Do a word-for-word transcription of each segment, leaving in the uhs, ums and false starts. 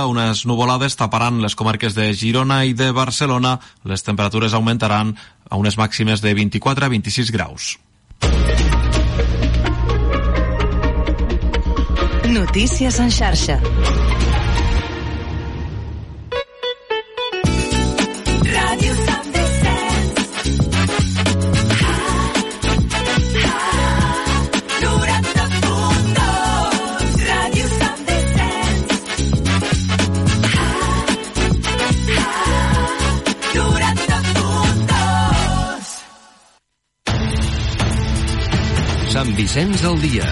unes nuvolades taparan les comarques de Girona i de Barcelona. Les temperatures augmentaran a unes màximes de vint-i-quatre a vint-i-sis graus. Notícies en xarxa. Sant Vicenç al dia.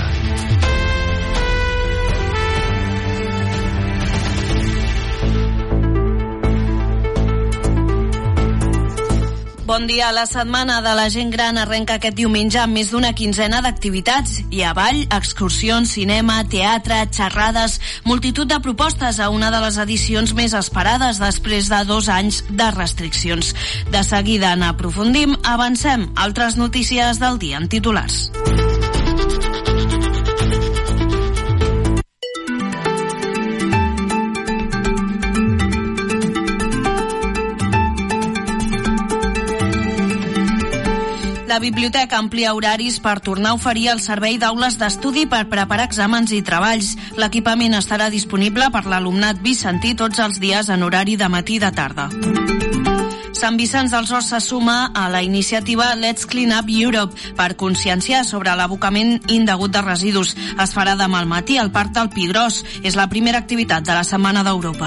Bon dia. La setmana de la gent gran arrenca aquest diumenge amb més d'una quinzena d'activitats. Hi ha ball, excursions, cinema, teatre, xerrades, multitud de propostes a una de les edicions més esperades després de dos anys de restriccions. De seguida n'aprofundim, avancem. Altres notícies del dia en titulars. La biblioteca amplia horaris per tornar a oferir el servei d'aules d'estudi per preparar exàmens i treballs. L'equipament estarà disponible per l'alumnat vicentí tots els dies en horari de matí i de tarda. Sant Vicenç dels Horts se suma a la iniciativa Let's Clean Up Europe per conscienciar sobre l'abocament indegut de residus. Es farà demà al matí al Parc del Pidrós. És la primera activitat de la Setmana d'Europa.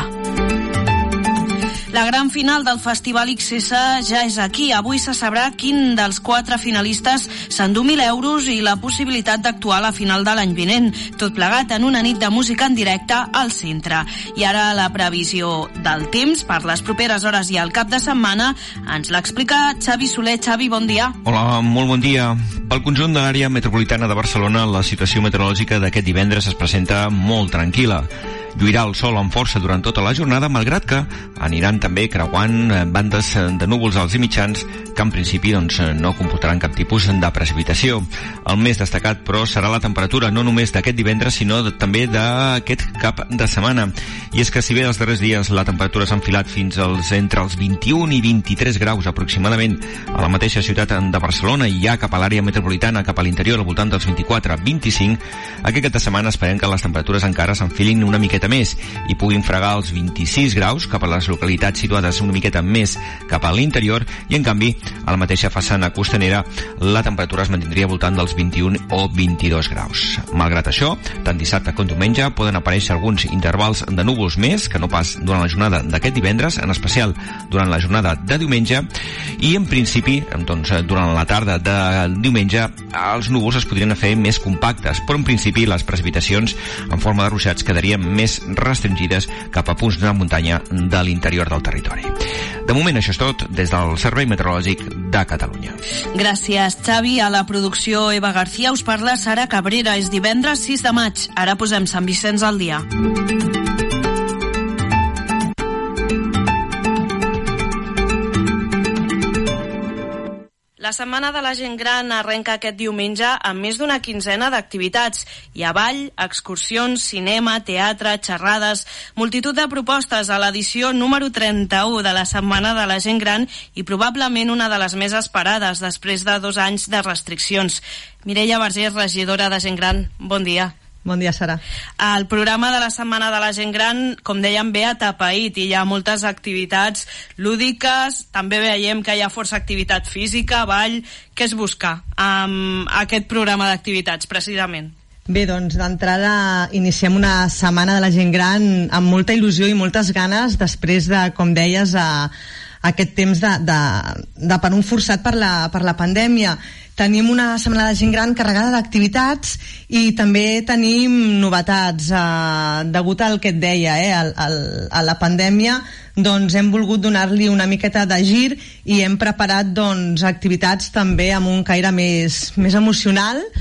La gran final del Festival X S ja és aquí. Avui se sabrà quin dels quatre finalistes s'endú mil euros i la possibilitat d'actuar a la final de l'any vinent. Tot plegat en una nit de música en directe al centre. I ara la previsió del temps per les properes hores i al cap de setmana ens l'explica Xavi Soler. Xavi, bon dia. Hola, molt bon dia. Pel conjunt de l'àrea metropolitana de Barcelona, la situació meteorològica d'aquest divendres es presenta molt tranquil·la. Lluirà el sol amb força durant tota la jornada, malgrat que aniran també creuant bandes de núvols alts i mitjans que en principi doncs, no comportaran cap tipus de precipitació. El més destacat, però, serà la temperatura, no només d'aquest divendres, sinó de, també d'aquest cap de setmana. I és que si bé els darrers dies la temperatura s'ha enfilat fins als entre els vint-i-un i vint-i-tres graus aproximadament a la mateixa ciutat de Barcelona i ja cap a l'àrea metropolitana, cap a l'interior, al voltant dels vint-i-quatre a vint-i-cinc, aquest cap de setmana esperem que les temperatures encara s'enfilin una miqueta més i puguin fregar els vint-i-sis graus cap a les localitats situades una miqueta més cap a l'interior, i en canvi a la mateixa façana costanera la temperatura es mantindria al voltant dels vint-i-un o vint-i-dos graus. Malgrat això, tant dissabte com diumenge poden aparèixer alguns intervals de núvols més que no pas durant la jornada d'aquest divendres, en especial durant la jornada de diumenge, i en principi doncs, durant la tarda de diumenge els núvols es podrien fer més compactes, però en principi les precipitacions en forma de ruixats quedarien més restringides cap a punts de muntanya de l'interior del territori. De moment això és tot des del Servei Meteorològic de Catalunya. Gràcies, Xavi. A la producció Eva García us parla Sara Cabrera. És divendres sis de maig. Ara posem Sant Vicenç al dia. La Setmana de la Gent Gran arrenca aquest diumenge amb més d'una quinzena d'activitats. Hi ha ball, excursions, cinema, teatre, xerrades, multitud de propostes a l'edició número trenta-u de la Setmana de la Gent Gran i probablement una de les més esperades després de dos anys de restriccions. Mireia Vergés, regidora de Gent Gran, bon dia. Bon dia, Sara. El programa de la Setmana de la Gent Gran, com dèiem, ve atapeït i hi ha moltes activitats lúdiques, també veiem que hi ha força activitat física, ball. Què es busca amb aquest programa d'activitats, precisament? Bé, doncs d'entrada iniciem una Setmana de la Gent Gran amb molta il·lusió i moltes ganes després de, com deies, a, a aquest temps de, de, de per un forçat per la, per la pandèmia. Tenim una Setmana de Gent Gran carregada d'activitats i també tenim novetats. Eh, degut al que et deia, eh, al, al, a la pandèmia, doncs hem volgut donar-li una miqueta de gir i hem preparat doncs, activitats també amb un caire més, més emocional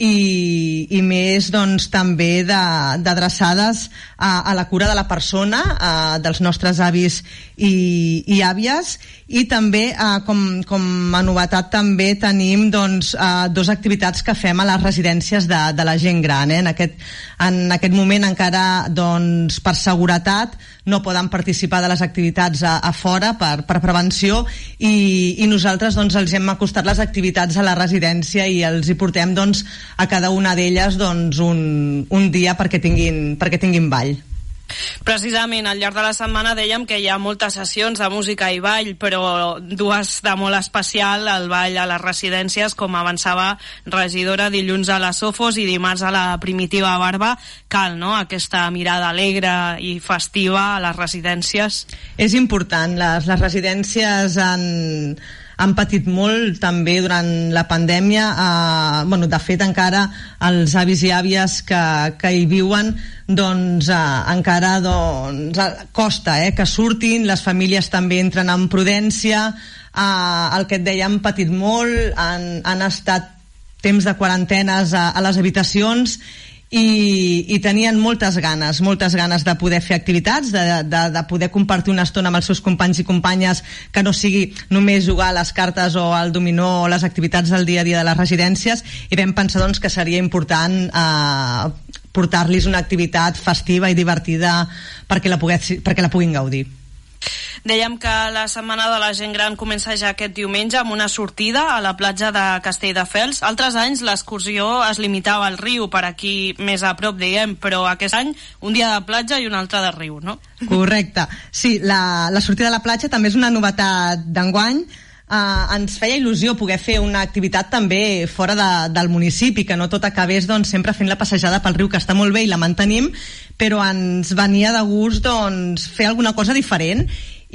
i, i més doncs, també d'adreçades a, a la cura de la persona, a, dels nostres avis i, i àvies, i també a, com, com a novetat també tenim doncs, a, dos activitats que fem a les residències de, de la gent gran. Eh? En, aquest, en aquest moment encara doncs, per seguretat no poden participar de les activitats a, a fora per, per prevenció, i, i nosaltres doncs, els hem acostat les activitats a la residència i els hi portem doncs, a cada una d'elles doncs, un, un dia perquè tinguin, perquè tinguin ball. Precisament, al llarg de la setmana dèiem que hi ha moltes sessions de música i ball, però dues de molt especial, el ball a les residències, com avançava regidora, dilluns a la Sofos i dimarts a la Primitiva Barba. Cal, no?, aquesta mirada alegre i festiva a les residències. És important, les, les residències han... han patit molt també durant la pandèmia. Eh, bueno, de fet encara els avis i àvies que, que hi viuen doncs eh, encara doncs, costa eh, que surtin, les famílies també entren en prudència. Eh, el que et deia, han patit molt, han, han estat temps de quarantenes a, a les habitacions, I, i tenien moltes ganes, moltes ganes de poder fer activitats, de, de, de poder compartir una estona amb els seus companys i companyes, que no sigui només jugar a les cartes o al dominó o les activitats del dia a dia de les residències, i vam pensar doncs, que seria important eh, portar-los una activitat festiva i divertida perquè la, pogués, perquè la puguin gaudir. Dèiem que la Setmana de la Gent Gran comença ja aquest diumenge amb una sortida a la platja de Castelldefels. Altres anys l'excursió es limitava al riu, per aquí més a prop, diguem, però aquest any un dia de platja i un altre de riu, no? Correcte. Sí, la, la sortida a la platja també és una novetat d'enguany. Uh, ens feia il·lusió poder fer una activitat també fora de, del municipi, que no tot acabés doncs, sempre fent la passejada pel riu, que està molt bé i la mantenim, però ens venia de gust doncs, fer alguna cosa diferent,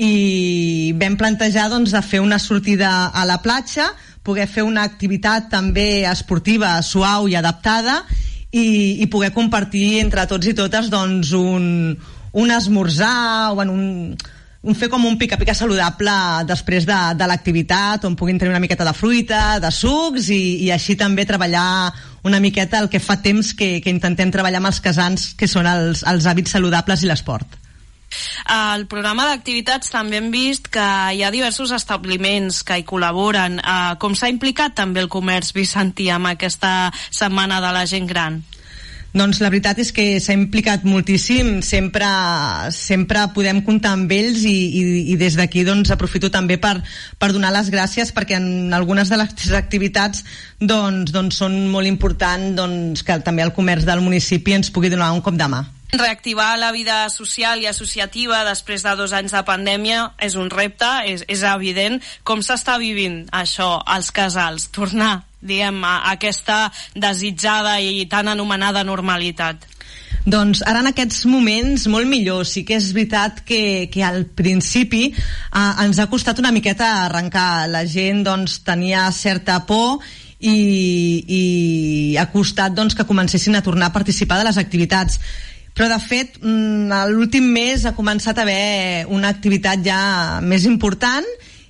i vam plantejar doncs, de fer una sortida a la platja, poder fer una activitat també esportiva, suau i adaptada, i, i poder compartir entre tots i totes doncs, un, un esmorzar o en un... un fer com un pica-pica saludable després de, de l'activitat, on puguin tenir una miqueta de fruita, de sucs, i, i així també treballar una miqueta el que fa temps que, que intentem treballar amb els casans, que són els, els hàbits saludables i l'esport. Al programa d'activitats també hem vist que hi ha diversos establiments que hi col·laboren. Com s'ha implicat també el comerç vicentí amb aquesta Setmana de la Gent Gran? Doncs la veritat és que s'ha implicat moltíssim, sempre, sempre podem comptar amb ells, i, i, i des d'aquí doncs, aprofito també per, per donar les gràcies, perquè en algunes de les activitats doncs, doncs són molt important doncs, que també el comerç del municipi ens pugui donar un cop de mà. Reactivar la vida social i associativa després de dos anys de pandèmia és un repte, és, és evident. Com s'està vivint això als casals? Tornar, diguem, a aquesta desitjada i tan anomenada normalitat. Doncs ara en aquests moments molt millor. Sí que és veritat que, que al principi eh, ens ha costat una miqueta arrencar. La gent doncs, tenia certa por, i, i ha costat doncs, que comencessin a tornar a participar de les activitats. Però de fet l'últim mes ha començat a haver una activitat ja més important,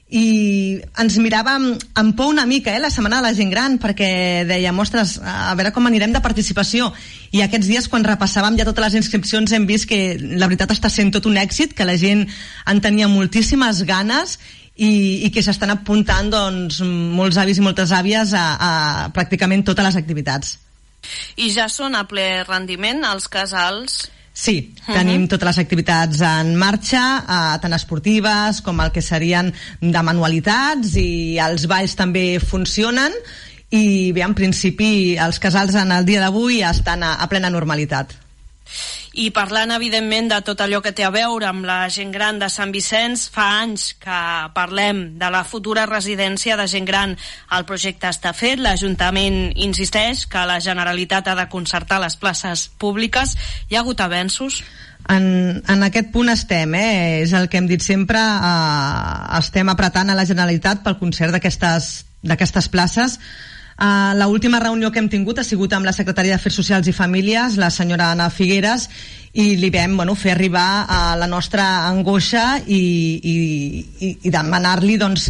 i ens miràvem amb por una mica, eh, la Setmana de la Gent Gran, perquè dèiem, ostres, a veure com anirem de participació. I aquests dies, quan repassàvem ja totes les inscripcions, hem vist que la veritat està sent tot un èxit, que la gent en tenia moltíssimes ganes, i, i que s'estan apuntant doncs, molts avis i moltes àvies a, a pràcticament totes les activitats. I ja són a ple rendiment els casals? Sí, tenim uh-huh. totes les activitats en marxa, eh, tant esportives com el que serien de manualitats, i els balls també funcionen, i bé, en principi els casals en el dia d'avui estan a, a plena normalitat. I parlant, evidentment, de tot allò que té a veure amb la gent gran de Sant Vicenç, fa anys que parlem de la futura residència de gent gran. El projecte està fet, l'Ajuntament insisteix que la Generalitat ha de concertar les places públiques. Hi ha hagut avenços? En, en aquest punt estem, eh? És el que hem dit sempre, eh, estem apretant a la Generalitat pel concert d'aquestes d'aquestes places. Uh, l'última reunió que hem tingut ha sigut amb la secretària d'Afers Socials i Famílies, la senyora Anna Figueres, i li vam bueno, fer arribar a la nostra angoixa i, i, i, i demanar-li doncs,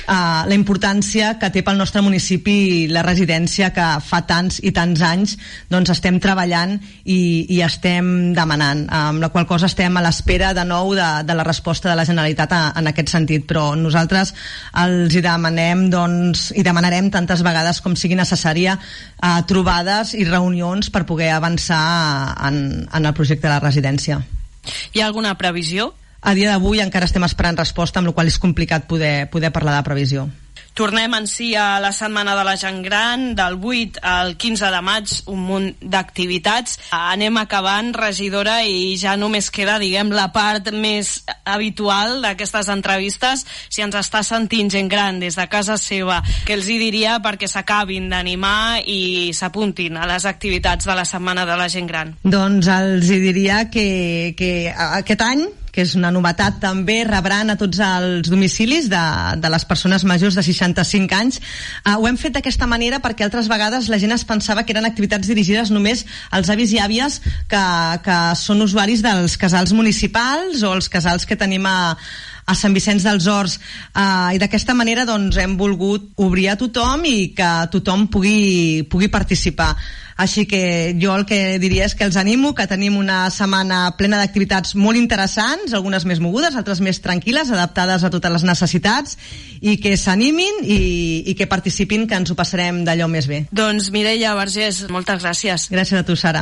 uh, la importància que té pel nostre municipi la residència que fa tants i tants anys doncs estem treballant i, i estem demanant, amb la qual cosa estem a l'espera de nou de, de la resposta de la Generalitat a, en aquest sentit, però nosaltres els hi demanem doncs, i demanarem tantes vegades com sigui necessària uh, trobades i reunions per poder avançar en, en el projecte de la residència. Hi ha alguna previsió? A dia d'avui encara estem esperant resposta, amb la qual és complicat poder, poder parlar de previsió. Tornem en si a la Setmana de la Gent Gran, del vuit al quinze de maig, un munt d'activitats. Anem acabant, regidora, i ja només queda, diguem, la part més habitual d'aquestes entrevistes. Si ens està sentint gent gran des de casa seva, què els hi diria perquè s'acabin d'animar i s'apuntin a les activitats de la Setmana de la Gent Gran? Doncs els hi diria que, que aquest any, que és una novetat també, rebran a tots els domicilis de, de les persones majors de seixanta-cinc anys. Uh, ho hem fet d'aquesta manera perquè altres vegades la gent es pensava que eren activitats dirigides només als avis i àvies que, que són usuaris dels casals municipals o els casals que tenim a a Sant Vicenç dels Horts, uh, i d'aquesta manera doncs, hem volgut obrir a tothom i que tothom pugui, pugui participar. Així que jo el que diria és que els animo, que tenim una setmana plena d'activitats molt interessants, algunes més mogudes, altres més tranquil·les, adaptades a totes les necessitats, i que s'animin i, i que participin, que ens ho passarem d'allò més bé. Doncs Mireia Vergés, moltes gràcies. Gràcies a tu, Sara.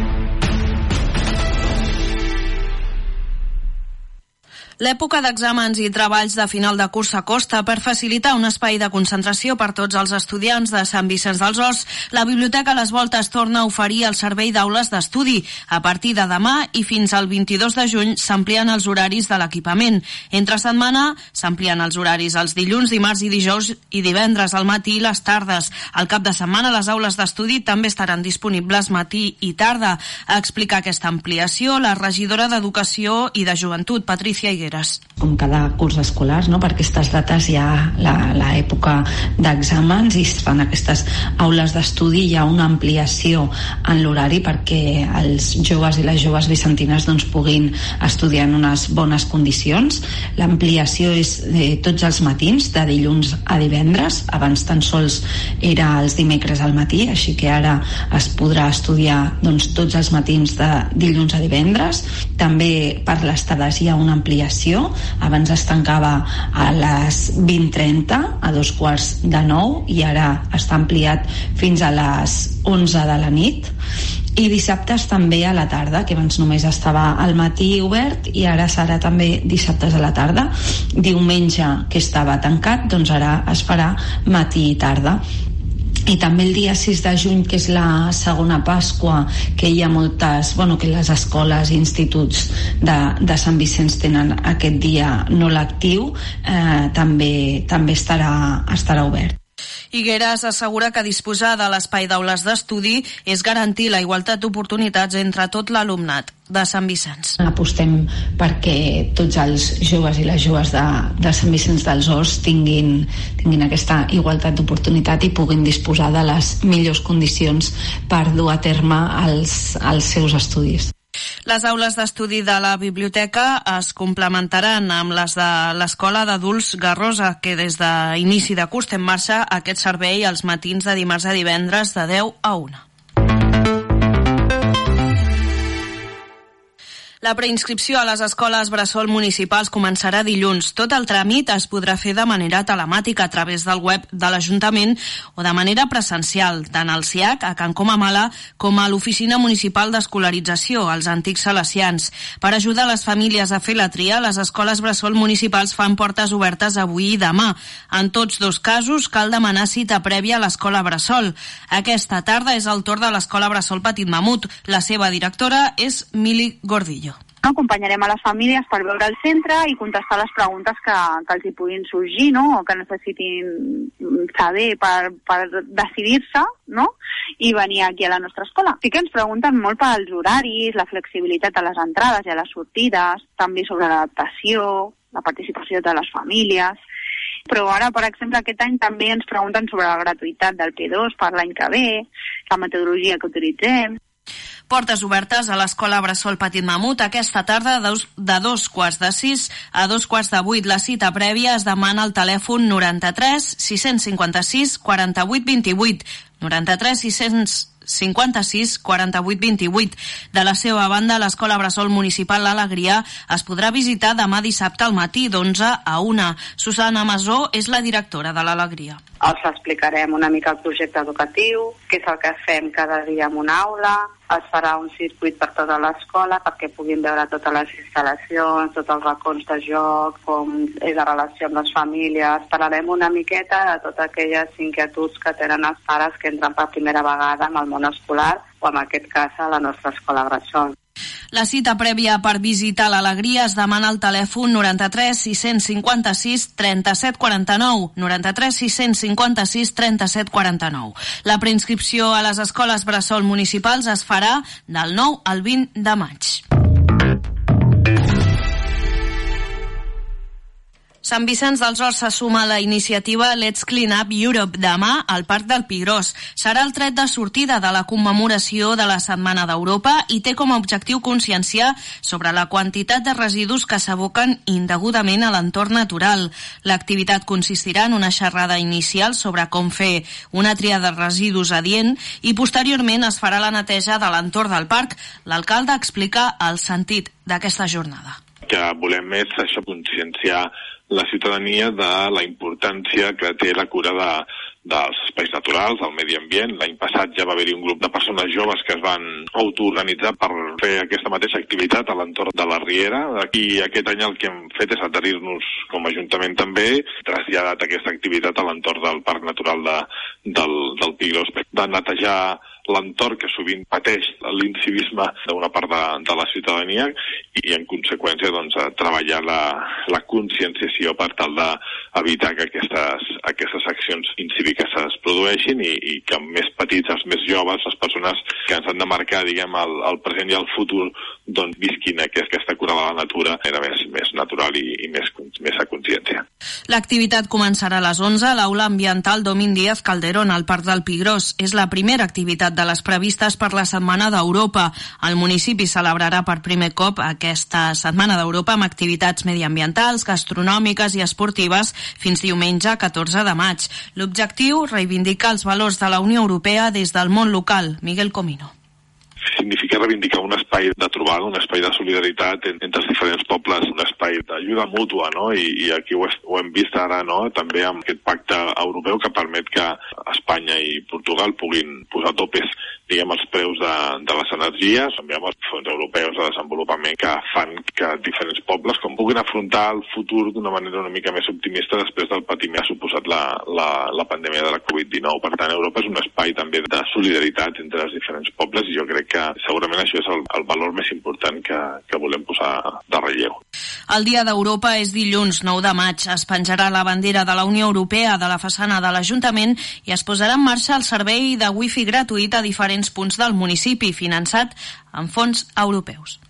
L'època d'exàmens i treballs de final de curs s'acosta. Per facilitar un espai de concentració per tots els estudiants de Sant Vicenç dels Horts, la Biblioteca Les Voltes torna a oferir el servei d'aules d'estudi. A partir de demà i fins al vint-i-dos de juny s'amplien els horaris de l'equipament. Entre setmana s'amplien els horaris els dilluns, dimarts i dijous i divendres al matí i les tardes. Al cap de setmana les aules d'estudi també estaran disponibles matí i tarda. A explicar aquesta ampliació, la regidora d'Educació i de Joventut, Patricia Higuera. Com cada curs escolar, no? Per aquestes dates hi ha l'època d'exàmens i es fan aquestes aules d'estudi, hi ha una ampliació en l'horari perquè els joves i les joves vicentines doncs, puguin estudiar en unes bones condicions. L'ampliació és de tots els matins, de dilluns a divendres. Abans tan sols era els dimecres al matí, així que ara es podrà estudiar doncs, tots els matins de dilluns a divendres. També per les tardes hi ha una ampliació. Abans es tancava a les vint trenta, a dos quarts de nou, i ara està ampliat fins a les onze de la nit. I dissabtes també a la tarda, que abans només estava al matí obert i ara serà també dissabtes a la tarda. Diumenge, que estava tancat, doncs ara es farà matí i tarda. I també el dia sis de juny, que és la segona Pasqua, que hi ha moltes, bueno, que les escoles i instituts de, de Sant Vicenç tenen aquest dia no lectiu, eh, també, també estarà, estarà obert. Higueras assegura que disposar de l'espai d'aules d'estudi és garantir la igualtat d'oportunitats entre tot l'alumnat de Sant Vicenç. Apostem perquè tots els joves i les joves de, de Sant Vicenç dels Horts tinguin, tinguin aquesta igualtat d'oportunitat i puguin disposar de les millors condicions per dur a terme els, els seus estudis. Les aules d'estudi de la biblioteca es complementaran amb les de l'Escola d'Adults Garrosa, que des d'inici de curs té en marxa aquest servei els matins de dimarts a divendres de deu a una. La preinscripció a les escoles bressol municipals començarà dilluns. Tot el tràmit es podrà fer de manera telemàtica a través del web de l'Ajuntament o de manera presencial, tant al C I A C, a Can Comamala, com a l'Oficina Municipal d'Escolarització, als antics salesians. Per ajudar les famílies a fer la tria, les escoles bressol municipals fan portes obertes avui i demà. En tots dos casos cal demanar cita prèvia a l'escola bressol. Aquesta tarda és el torn de l'escola bressol Petit Mamut. La seva directora és Mili Gordillo. Acompanyarem a les famílies per veure el centre i contestar les preguntes que, que els hi puguin sorgir, no? O que necessitin saber per, per decidir-se, no? I venir aquí a la nostra escola. Sí que ens pregunten molt pels horaris, la flexibilitat a les entrades i a les sortides, també sobre l'adaptació, la participació de les famílies. Però ara, per exemple, aquest any també ens pregunten sobre la gratuïtat del P dos per l'any que ve, la metodologia que utilitzem. Portes obertes a l'Escola Bressol Petit Mamut aquesta tarda de dos quarts de sis a dos quarts de vuit. La cita prèvia es demana al telèfon noranta-tres sis-cents cinquanta-sis quaranta-vuit vint-i-vuit. noranta-tres sis-cents cinquanta-sis quaranta-vuit vint-i-vuit. De la seva banda, l'Escola Bressol Municipal L'Alegria es podrà visitar demà dissabte al matí d'onze a una. Susana Masó és la directora de l'Alegria. Els explicarem una mica el projecte educatiu, què és el que fem cada dia en una aula, es farà un circuit per tota l'escola perquè puguin veure totes les instal·lacions, tots els racons de joc, com és la relació amb les famílies. Parlarem una miqueta de totes aquelles inquietuds que tenen els pares que entren per primera vegada en el món escolar o en aquest cas a la nostra escola Bressol. La cita prèvia per visitar l'Alegria es demana al telèfon noranta-tres sis-cents cinquanta-sis trenta-set quaranta-nou, noranta-tres sis-cents cinquanta-sis trenta-set quaranta-nou. La preinscripció a les escoles Bressol municipals es farà del nou al vint de maig. Sant Vicenç dels Horts se suma a la iniciativa Let's Clean Up Europe demà al Parc del Pigrós. Serà el tret de sortida de la commemoració de la Setmana d'Europa i té com a objectiu conscienciar sobre la quantitat de residus que s'aboquen indegudament a l'entorn natural. L'activitat consistirà en una xerrada inicial sobre com fer una tria de residus adient i posteriorment es farà la neteja de l'entorn del parc. L'alcalde explica el sentit d'aquesta jornada. Que volem és això, conscienciar la ciutadania de la importància que té la cura de, dels espais naturals, del medi ambient. L'any passat ja va haver-hi un grup de persones joves que es van autoorganitzar per fer aquesta mateixa activitat a l'entorn de la Riera. I aquest any el que hem fet és adherir-nos com a Ajuntament també, traslladat aquesta activitat a l'entorn del Parc Natural de, del, del Pigrós, de netejar l'entorn que sovint pateix l'incivisme d'una part de, de la ciutadania i en conseqüència doncs, treballar la, la conscienciació per tal d'evitar que aquestes, aquestes accions incíviques es produeixin i, i que més petits, els més joves, les persones que ens han de marcar diguem, el, el present i el futur doncs, visquin aquest, aquesta cura de la natura era més, més natural i, i més, més a consciència. L'activitat començarà a les onze a l'Aula Ambiental Domín Díaz Calderón al Parc del Pigrós. És la primera activitat de les previstes per la Setmana d'Europa. El municipi celebrarà per primer cop aquesta Setmana d'Europa amb activitats mediambientals, gastronòmiques i esportives fins diumenge catorze de maig. L'objectiu, reivindicar els valors de la Unió Europea des del món local. Miguel Comino. Significa reivindicar un espai de trobada, un espai de solidaritat entre els diferents pobles, un espai d'ajuda mútua, no? I, i aquí ho, ho hem vist ara, no? També amb aquest pacte europeu que permet que Espanya i Portugal puguin posar topes, diguem, els preus de, de les energies, també amb els fons europeus de desenvolupament que fan que diferents pobles com puguin afrontar el futur d'una manera una mica més optimista després del patiment que ha suposat la, la, la pandèmia de la covid dinou. Per tant, Europa és un espai també de solidaritat entre els diferents pobles i jo crec que segurament això és el, el valor més important que, que volem posar de relleu. El Dia d'Europa és dilluns nou de maig. Es penjarà la bandera de la Unió Europea de la façana de l'Ajuntament i es posarà en marxa el servei de wifi gratuït a diferents punts del municipi, finançat amb fons europeus.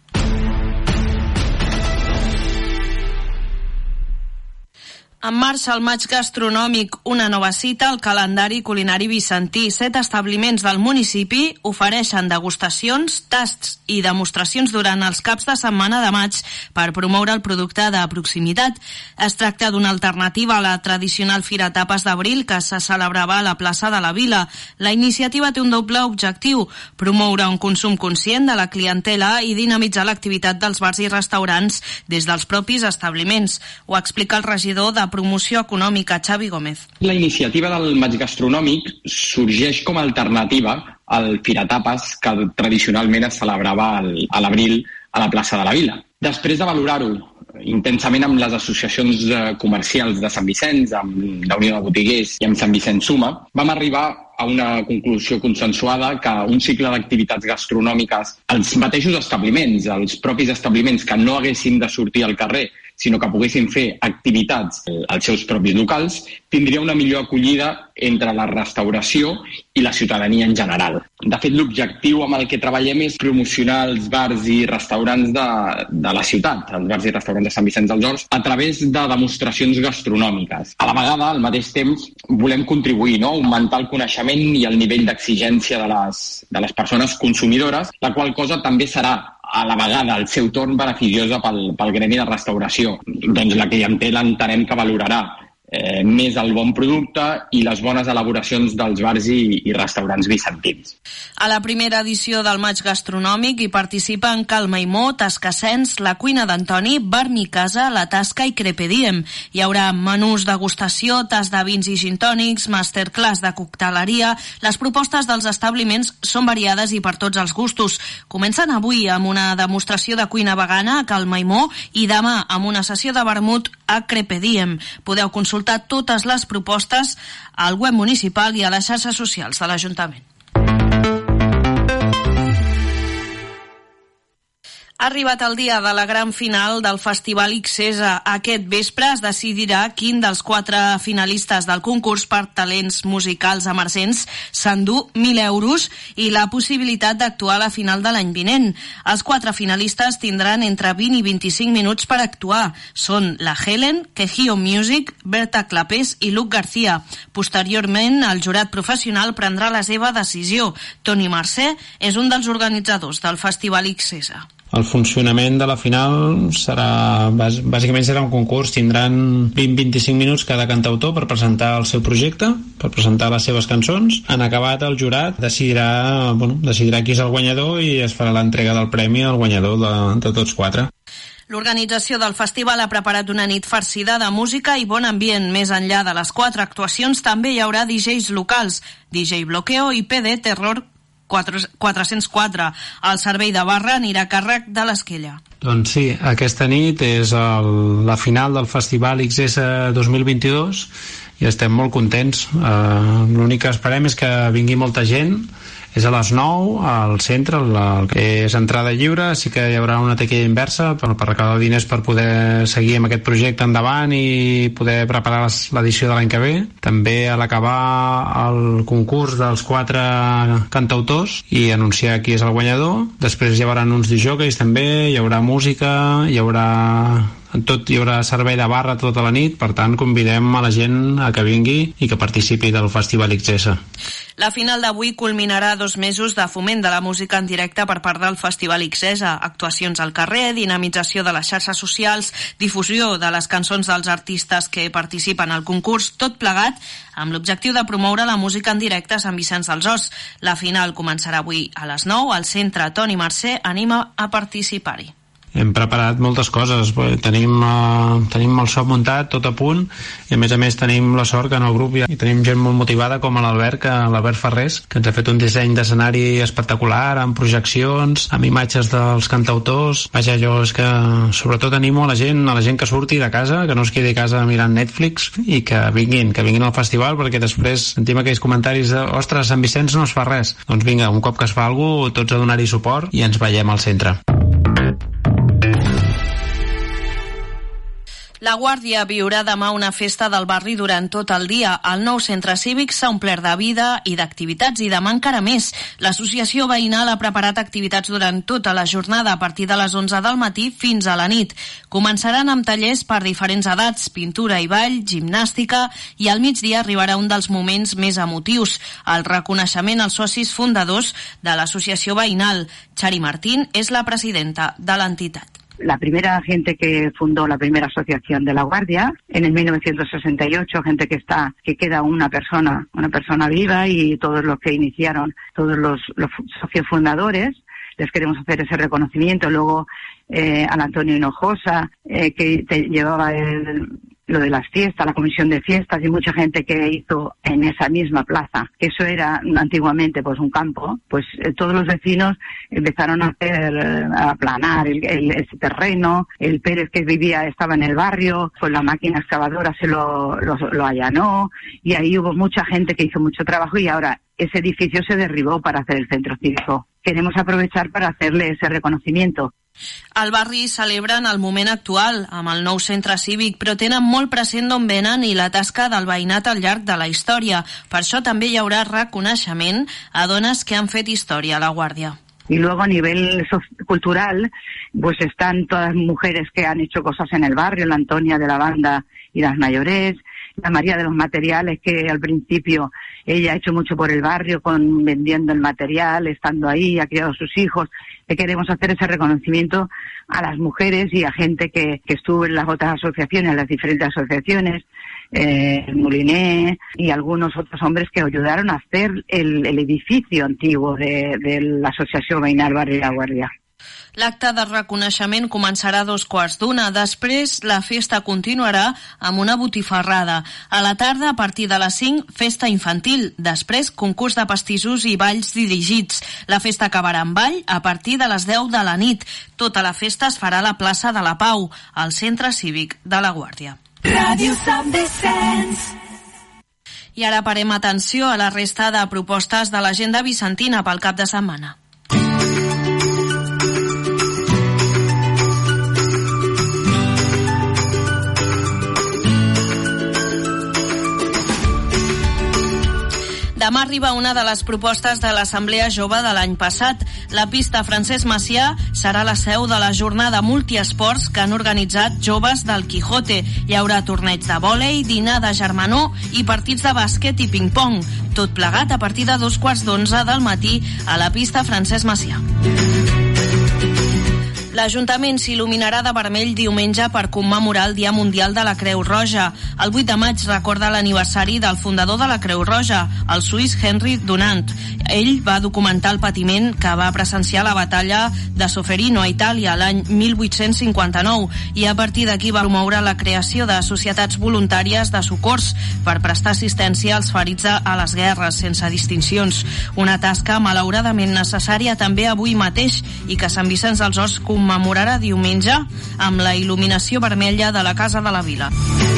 En marxa el maig gastronòmic, una nova cita al calendari culinari vicentí. Set establiments del municipi ofereixen degustacions, tasts i demostracions durant els caps de setmana de maig per promoure el producte de proximitat. Es tracta d'una alternativa a la tradicional Fira Tapes d'Abril que se celebrava a la plaça de la Vila. La iniciativa té un doble objectiu, promoure un consum conscient de la clientela i dinamitzar l'activitat dels bars i restaurants des dels propis establiments. Ho explica el regidor de Promoció Econòmica, Xavi Gómez. La iniciativa del maig gastronòmic sorgeix com a alternativa al Firatapes que tradicionalment es celebrava a l'abril a la plaça de la Vila. Després de valorar-ho intensament amb les associacions comercials de Sant Vicenç, amb la Unió de Botiguers i amb Sant Vicenç Suma, vam arribar a una conclusió consensuada que un cicle d'activitats gastronòmiques als mateixos establiments, als propis establiments que no haguessin de sortir al carrer, sinó que poguessin fer activitats als seus propis locals, tindria una millor acollida entre la restauració i la ciutadania en general. De fet, l'objectiu amb el que treballem és promocionar els bars i restaurants de, de la ciutat, els bars i restaurants de Sant Vicenç dels Horts, a través de demostracions gastronòmiques. A la vegada, al mateix temps, volem contribuir, no?, a augmentar el coneixement i el nivell d'exigència de les, de les persones consumidores, la qual cosa també serà a la vegada, al seu torn, beneficiosa pel, pel gremi de restauració. Doncs la clientela entenem que valorarà eh, més el bon producte i les bones elaboracions dels bars i, i restaurants vicentins. A la primera edició del Maig Gastronòmic hi participen Calma i Mo, Tascassens, La Cuina d'Antoni, Bar Mi Casa, La Tasca i Crepe Diem. Hi haurà menús degustació, tas de vins i gintònics, masterclass de cocteleria. Les propostes dels establiments són variades i per tots els gustos. Comencen avui amb una demostració de cuina vegana a Calma i Mo i demà amb una sessió de vermut a Crepe Diem. Podeu consultar totes les propostes al web municipal i a les xarxes socials de l'Ajuntament. Ha arribat el dia de la gran final del Festival Ixesa. Aquest vespre es decidirà quin dels quatre finalistes del concurs per talents musicals emergents s'endú mil euros i la possibilitat d'actuar a la final de l'any vinent. Els quatre finalistes tindran entre vint i vint-i-cinc minuts per actuar. Són la Helen, Quejío Music, Berta Clapés i Luc García. Posteriorment, el jurat professional prendrà la seva decisió. Toni Mercè és un dels organitzadors del Festival Ixesa. El funcionament de la final serà, bàsicament serà un concurs, tindran vint a vint-i-cinc minuts cada cantautor per presentar el seu projecte, per presentar les seves cançons. En acabat, el jurat decidirà, bueno, decidirà qui és el guanyador i es farà l'entrega del premi al guanyador de, de tots quatre. L'organització del festival ha preparat una nit farcida de música i bon ambient. Més enllà de les quatre actuacions, també hi haurà D Js locals, D J Bloqueo i P D Terror quatre-cents quatre. El servei de barra anirà a càrrec de l'Esquella. Doncs sí, aquesta nit és el, la final del Festival Ixesa dos mil vint-i-dos i estem molt contents. Uh, l'únic que esperem és que vingui molta gent. És a les nou al centre, el que és entrada lliure, sí que hi haurà una taquilla inversa per, per recaudar diners per poder seguir amb aquest projecte endavant i poder preparar l'edició de l'any que ve. També a l'acabar el concurs dels quatre cantautors i anunciar qui és el guanyador. Després hi haurà uns disjòqueis també, hi haurà música, hi haurà... En tot hi haurà servei de barra tota la nit, per tant convidem a la gent a que vingui i que participi del Festival Ixesa. La final d'avui culminarà dos mesos de foment de la música en directe per part del Festival Ixesa, actuacions al carrer, dinamització de les xarxes socials, difusió de les cançons dels artistes que participen al concurs, tot plegat amb l'objectiu de promoure la música en directe a Sant Vicenç dels Horts. La final començarà avui a les nou al centre Toni Mercè anima a participar-hi. Hem preparat moltes coses, tenim, uh, tenim el so muntat tot a punt i a més a més tenim la sort que en el grup hi, hi tenim gent molt motivada com l'Albert, que, l'Albert Ferrés, que ens ha fet un disseny d'escenari espectacular, amb projeccions, amb imatges dels cantautors. Vaja, jo és que sobretot animo a la gent, a la gent que surti de casa, que no es quedi a casa mirant Netflix i que vinguin, que vinguin al festival, perquè després sentim aquells comentaris de ostres, Sant Vicenç no es fa res. Doncs vinga, un cop que es fa alguna cosa, tots a donar-hi suport i ens veiem al centre. La Guàrdia viurà demà una festa del barri durant tot el dia. El nou centre cívic s'ha omplert de vida i d'activitats i demà encara més. L'associació veïnal ha preparat activitats durant tota la jornada a partir de les onze del matí fins a la nit. Començaran amb tallers per diferents edats, pintura i ball, gimnàstica i al migdia arribarà un dels moments més emotius, el reconeixement als socis fundadors de l'associació veïnal. Chari Martín és la presidenta de l'entitat. La primera gente que fundó la primera asociación de La Guardia en el mil novecientos sesenta y ocho, gente que está, que queda una persona, una persona viva y todos los que iniciaron, todos los, los socios fundadores, les queremos hacer ese reconocimiento. Luego eh, al Antonio Hinojosa, eh, que te llevaba el, lo de las fiestas, la comisión de fiestas y mucha gente que hizo en esa misma plaza. Eso era antiguamente pues un campo, pues eh, todos los vecinos empezaron a hacer, eh, a aplanar el, el, ese terreno. El Pérez que vivía estaba en el barrio, pues la máquina excavadora se lo, lo, lo allanó y ahí hubo mucha gente que hizo mucho trabajo y ahora ese edificio se derribó para hacer el centro cívico. Queremos aprovechar para hacerle ese reconocimiento. Al barri celebren el moment actual amb el nou centre cívic, però tenen molt present d'on venen i la tasca del veïnat al llarg de la història. Per això també hi haurà reconeixement a dones que han fet història a La Guàrdia. Y luego a nivel cultural, pues están todas mujeres que han hecho cosas en el barrio, la Antonia de la Banda y las Mayores, la María de los Materiales, que al principio ella ha hecho mucho por el barrio, con vendiendo el material, estando ahí, ha criado a sus hijos. Que queremos hacer ese reconocimiento a las mujeres y a gente que, que estuvo en las otras asociaciones, las diferentes asociaciones, eh, Moliné y algunos otros hombres que ayudaron a hacer el, el edificio antiguo de, de la Asociación Veïnal Barri La Guàrdia. L'acte de reconeixement començarà a dos quarts d'una. Després, la festa continuarà amb una botifarrada. A la tarda, a partir de les cinc, festa infantil. Després, concurs de pastissos i balls dirigits. La festa acabarà amb ball a partir de les deu de la nit. Tota la festa es farà a la plaça de la Pau, al Centre Cívic de La Guàrdia. Ràdio Sant Vicenç. I ara parem atenció a la resta de propostes de l'agenda vicentina pel cap de setmana. Demà arriba una de les propostes de l'Assemblea Jove de l'any passat. La pista Francesc Macià serà la seu de la jornada multiesports que han organitzat joves del Quijote. Hi haurà torneig de vòlei, dinar de germanor i partits de bàsquet i ping-pong. Tot plegat a partir de dos quarts d'onze del matí a la pista Francesc Macià. L'Ajuntament s'il·luminarà de vermell diumenge per commemorar el Dia Mundial de la Creu Roja. El vuit de maig recorda l'aniversari del fundador de la Creu Roja, el suís Henry Dunant. Ell va documentar el patiment que va presenciar la batalla de Soferino a Itàlia l'any mil vuit-cents cinquanta-nou i a partir d'aquí va promoure la creació de societats voluntàries de socors per prestar assistència als ferits a les guerres sense distincions. Una tasca malauradament necessària també avui mateix i que Sant Vicenç dels Horts commemorarà diumenge amb la il·luminació vermella de la Casa de la Vila.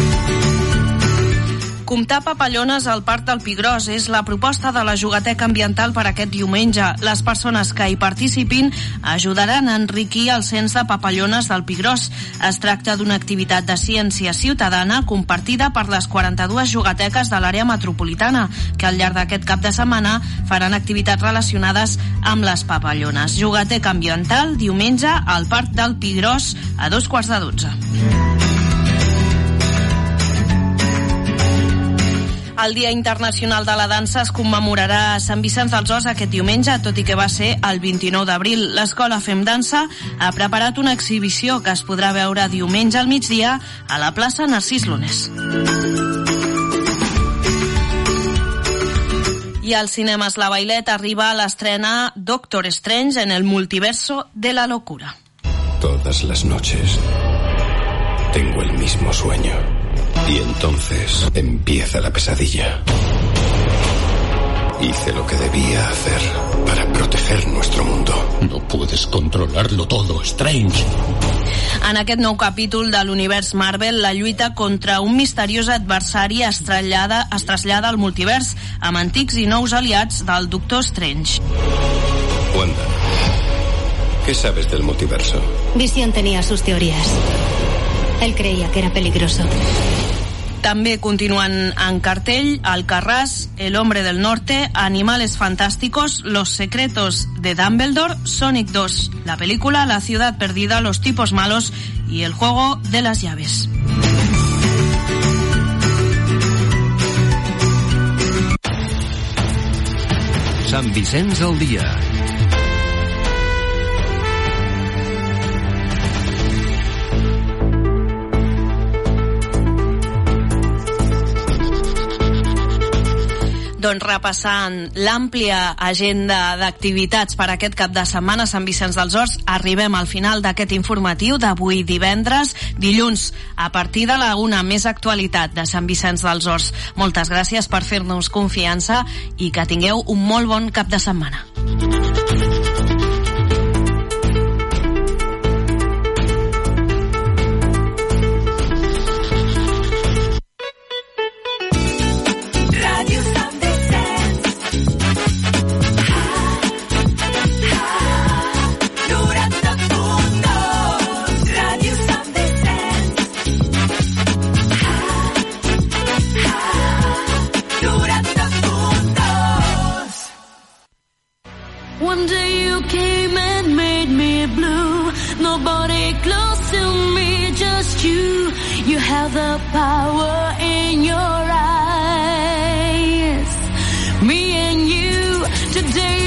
Comptar papallones al Parc del Pi Gros és la proposta de la Jugateca Ambiental per aquest diumenge. Les persones que hi participin ajudaran a enriquir el cens de papallones del Pi Gros. Es tracta d'una activitat de ciència ciutadana compartida per les quaranta-dues jugateques de l'àrea metropolitana, que al llarg d'aquest cap de setmana faran activitats relacionades amb les papallones. Jugateca Ambiental, diumenge, al Parc del Pi Gros, a dos quarts de dotze. El Dia Internacional de la Dansa es commemorarà a Sant Vicenç dels Horts aquest diumenge, tot i que va ser el vint-i-nou d'abril. L'Escola Fem Dansa ha preparat una exhibició que es podrà veure diumenge al migdia a la plaça Narcís Lunes. I al Cinemes La Vailet arriba l'estrena Doctor Strange en el multiverso de la locura. Todas las noches tengo el mismo sueño. Y entonces empieza la pesadilla. Hice lo que debía hacer para proteger nuestro mundo. No puedes controlarlo todo, Strange. En aquest nou capítol de l'univers Marvel, la lluita contra un misteriós adversari es trasllada, es trasllada al multivers amb antics i nous aliats del Doctor Strange. Wanda, ¿qué sabes del multiverso? Vision tenía sus teorías. Él creía que era peligroso. També continuen en cartell Alcarràs, El Hombre del Norte, Animales Fantásticos, Los Secretos de Dumbledore, Sonic dos, la película La Ciudad Perdida, Los Tipos Malos y El Juego de las Llaves. Sant Vicenç al dia. Doncs repassant l'àmplia agenda d'activitats per aquest cap de setmana a Sant Vicenç dels Horts, arribem al final d'aquest informatiu d'avui divendres. Dilluns, a partir de la una, més actualitat de Sant Vicenç dels Horts. Moltes gràcies per fer-nos confiança i que tingueu un molt bon cap de setmana. Noranta punto have the power in your eyes. Me and you today.